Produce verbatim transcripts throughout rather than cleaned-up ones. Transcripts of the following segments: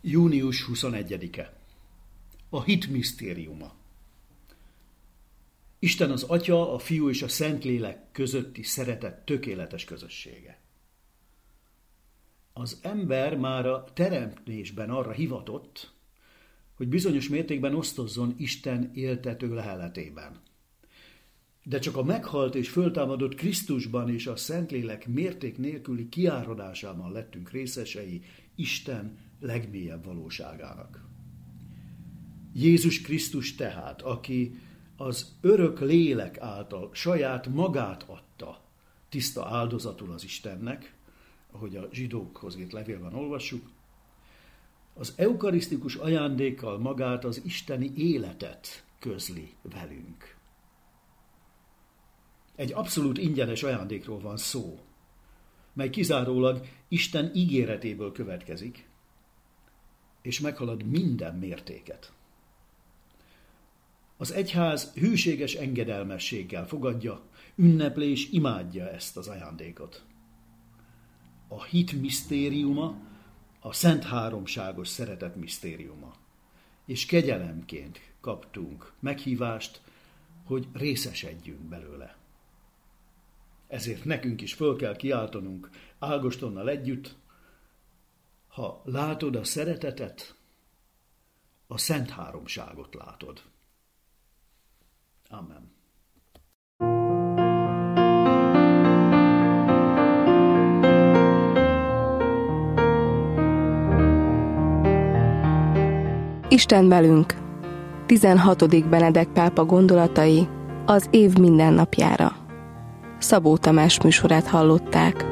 június huszonegyedike. A hit misztériuma. Isten az Atya, a Fiú és a Szentlélek közötti szeretet tökéletes közössége. Az ember már a teremtésben arra hivatott, hogy bizonyos mértékben osztozzon Isten éltető leheletében. De csak a meghalt és föltámadott Krisztusban és a Szentlélek mérték nélküli kiáradásában lettünk részesei Isten legmélyebb valóságának. Jézus Krisztus tehát, aki az örök lélek által saját magát adta tiszta áldozatul az Istennek, ahogy a zsidókhoz írt levélben olvassuk, az eukarisztikus ajándékkal magát, az isteni életet közli velünk. Egy abszolút ingyenes ajándékról van szó, mely kizárólag Isten ígéretéből következik, és meghalad minden mértéket. Az egyház hűséges engedelmességgel fogadja, ünnepli és imádja ezt az ajándékot. A hit misztériuma a Szent Háromságos szeretet misztériuma, és kegyelemként kaptunk meghívást, hogy részesedjünk belőle. Ezért nekünk is föl kell kiáltanunk Ágostonnal együtt: ha látod a szeretetet, a Szent Háromságot látod. Amen. Isten velünk. tizenhatodik Benedek pápa gondolatai az év mindennapjára. Szabó Tamás műsorát hallották.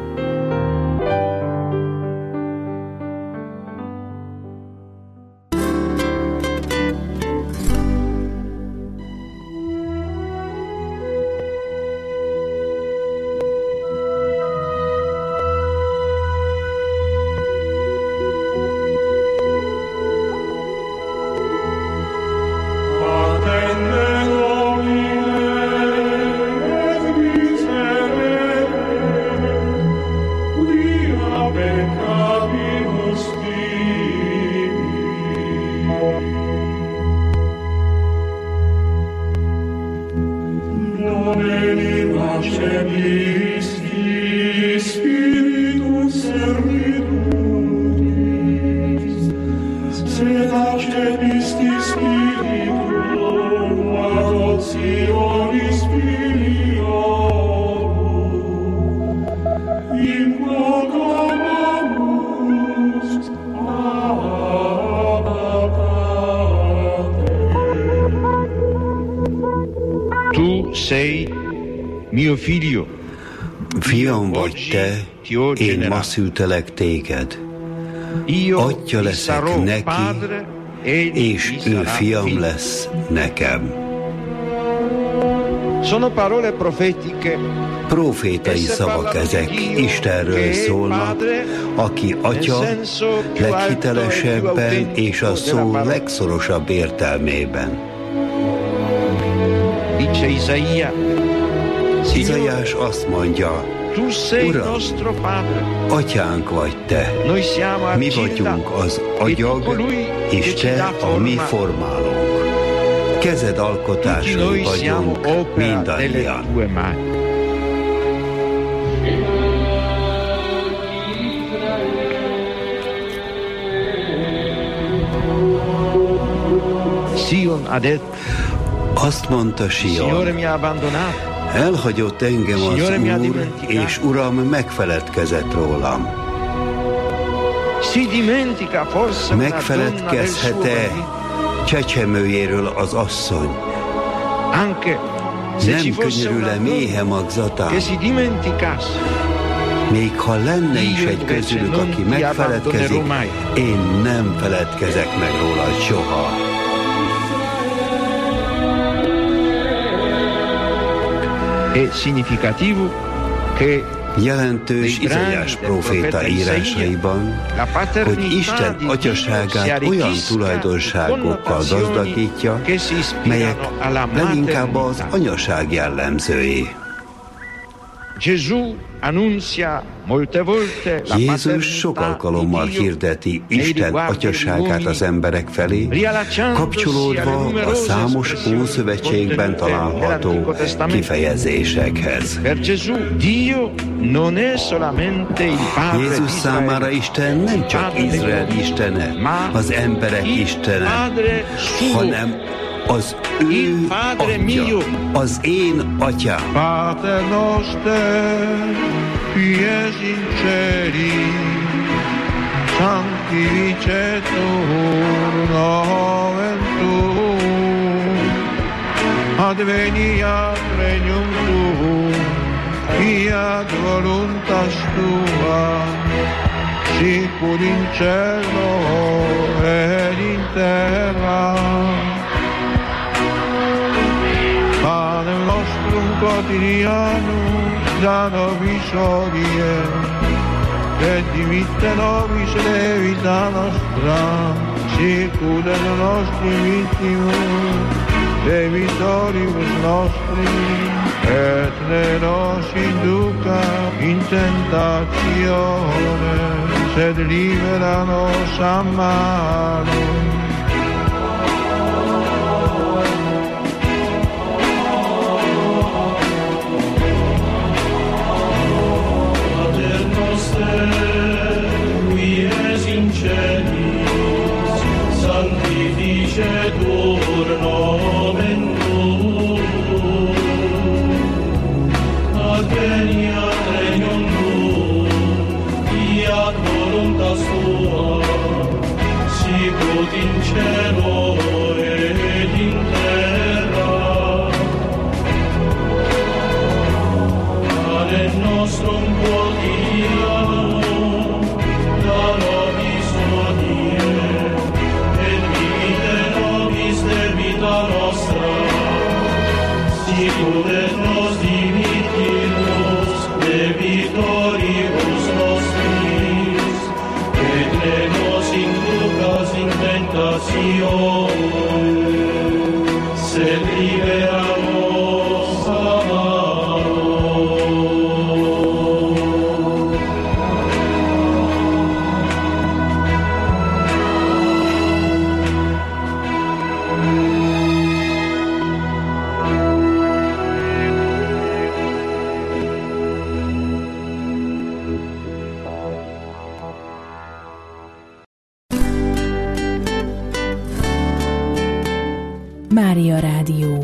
Fiam vagy te, én ma szültelek téged. Atya leszek neki, és ő fiam lesz nekem. Profétai szavak ezek, Istenről szólnak, aki Atya leghitelesebben és a szó legszorosabb értelmében. Izaiás azt mondja: Uram, Atyánk vagy te, mi vagyunk az agyag, és te a mi formálónk. Kezed alkotásai vagyunk mindannyian. Azt mondta Sion: elhagyott engem az Úr, és Uram megfeledkezett rólam. Megfeledkezhet-e csecsemőjéről az asszony? Nem könyörül-e méhe magzatán? Még ha lenne is egy közülük, aki megfeledkezik, én nem feledkezek meg rólad soha. Jelentős Izaiás próféta írásaiban, hogy Isten atyaságát olyan tulajdonságokkal gazdagítja, melyek leginkább az anyaság jellemzői. Jézus sok alkalommal hirdeti Isten atyaságát az emberek felé, kapcsolódva a számos Ószövetségben található kifejezésekhez. Jézus számára Isten nem csak Izrael istene, az emberek istene, hanem az ő atya, az én atyám. Pater noster, qui es in celi, sanctificetur nomen tuum, adveniat regnum tuum, fiat voluntas tua, sicur in cielo et in terra. Panem nostrum quotidianum da nobis hodie, et dimitte nobis levita nostra, sicur et nostri vittimus, debitoribus nostri, et ne nos induca in tentatione, sed libera nos a malo. Sanctificetur nomen tuum, adveniat regnum tuum, fiat voluntas tua, sicut in cielo et in terra. Panem nostrum quotidianum da nobis hodie, debita nostra, sicur et nos dimittimus debitoribus nostris, et ne nos inducas in tentatione, sed libera nos a malo. Mária Rádió.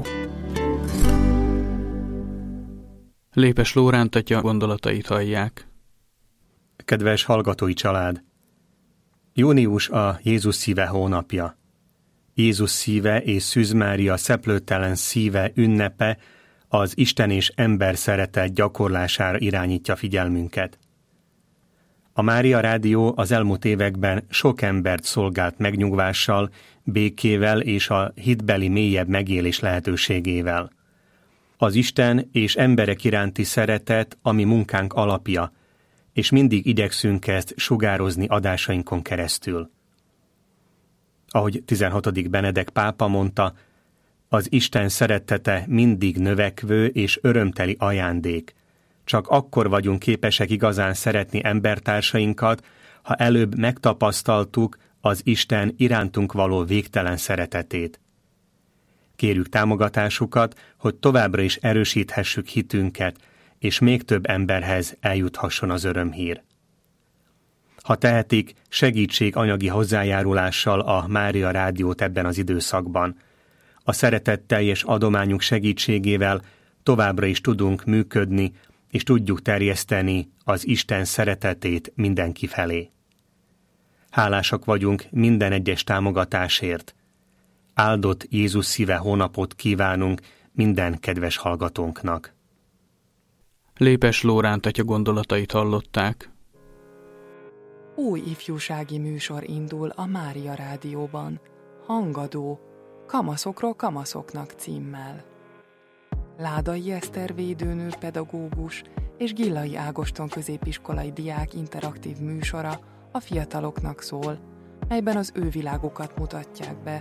Lépes Lóránt atya gondolatait hallják. Kedves hallgatói család! Június a Jézus szíve hónapja. Jézus szíve és Szűz Mária szeplőtelen szíve ünnepe az Isten és ember szeretet gyakorlására irányítja figyelmünket. A Mária Rádió az elmúlt években sok embert szolgált megnyugvással, békével és a hitbeli mélyebb megélés lehetőségével. Az Isten és emberek iránti szeretet, ami munkánk alapja, és mindig igyekszünk ezt sugározni adásainkon keresztül. Ahogy tizenhatodik Benedek pápa mondta, az Isten szeretete mindig növekvő és örömteli ajándék. Csak akkor vagyunk képesek igazán szeretni embertársainkat, ha előbb megtapasztaltuk az Isten irántunk való végtelen szeretetét. Kérjük támogatásukat, hogy továbbra is erősíthessük hitünket, és még több emberhez eljuthasson az örömhír. Ha tehetik, segítség anyagi hozzájárulással a Mária Rádiót ebben az időszakban. A szeretetteljes adományunk segítségével továbbra is tudunk működni, és tudjuk terjeszteni az Isten szeretetét mindenki felé. Hálásak vagyunk minden egyes támogatásért. Áldott Jézus szíve hónapot kívánunk minden kedves hallgatónknak. Lépes Lóránt atya gondolatait hallották. Új ifjúsági műsor indul a Mária Rádióban. Hangadó, Kamaszokról kamaszoknak címmel. Ládai Eszter védőnő pedagógus és Gillai Ágoston középiskolai diák interaktív műsora a fiataloknak szól, melyben az ő világukat mutatják be,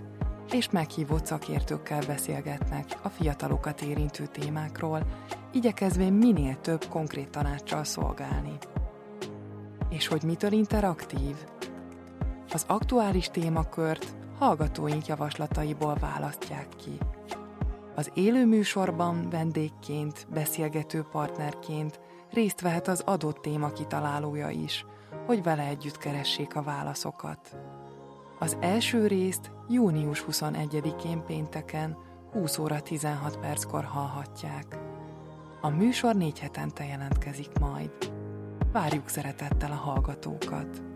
és meghívott szakértőkkel beszélgetnek a fiatalokat érintő témákról, igyekezvén minél több konkrét tanáccsal szolgálni. És hogy mitől interaktív? Az aktuális témakört hallgatóink javaslataiból választják ki. Az élő műsorban vendégként, beszélgető partnerként részt vehet az adott téma kitalálója is, hogy vele együtt keressék a válaszokat. Az első részt június huszonegyedikén pénteken húsz óra tizenhat perckor hallhatják. A műsor négy hetente jelentkezik majd. Várjuk szeretettel a hallgatókat!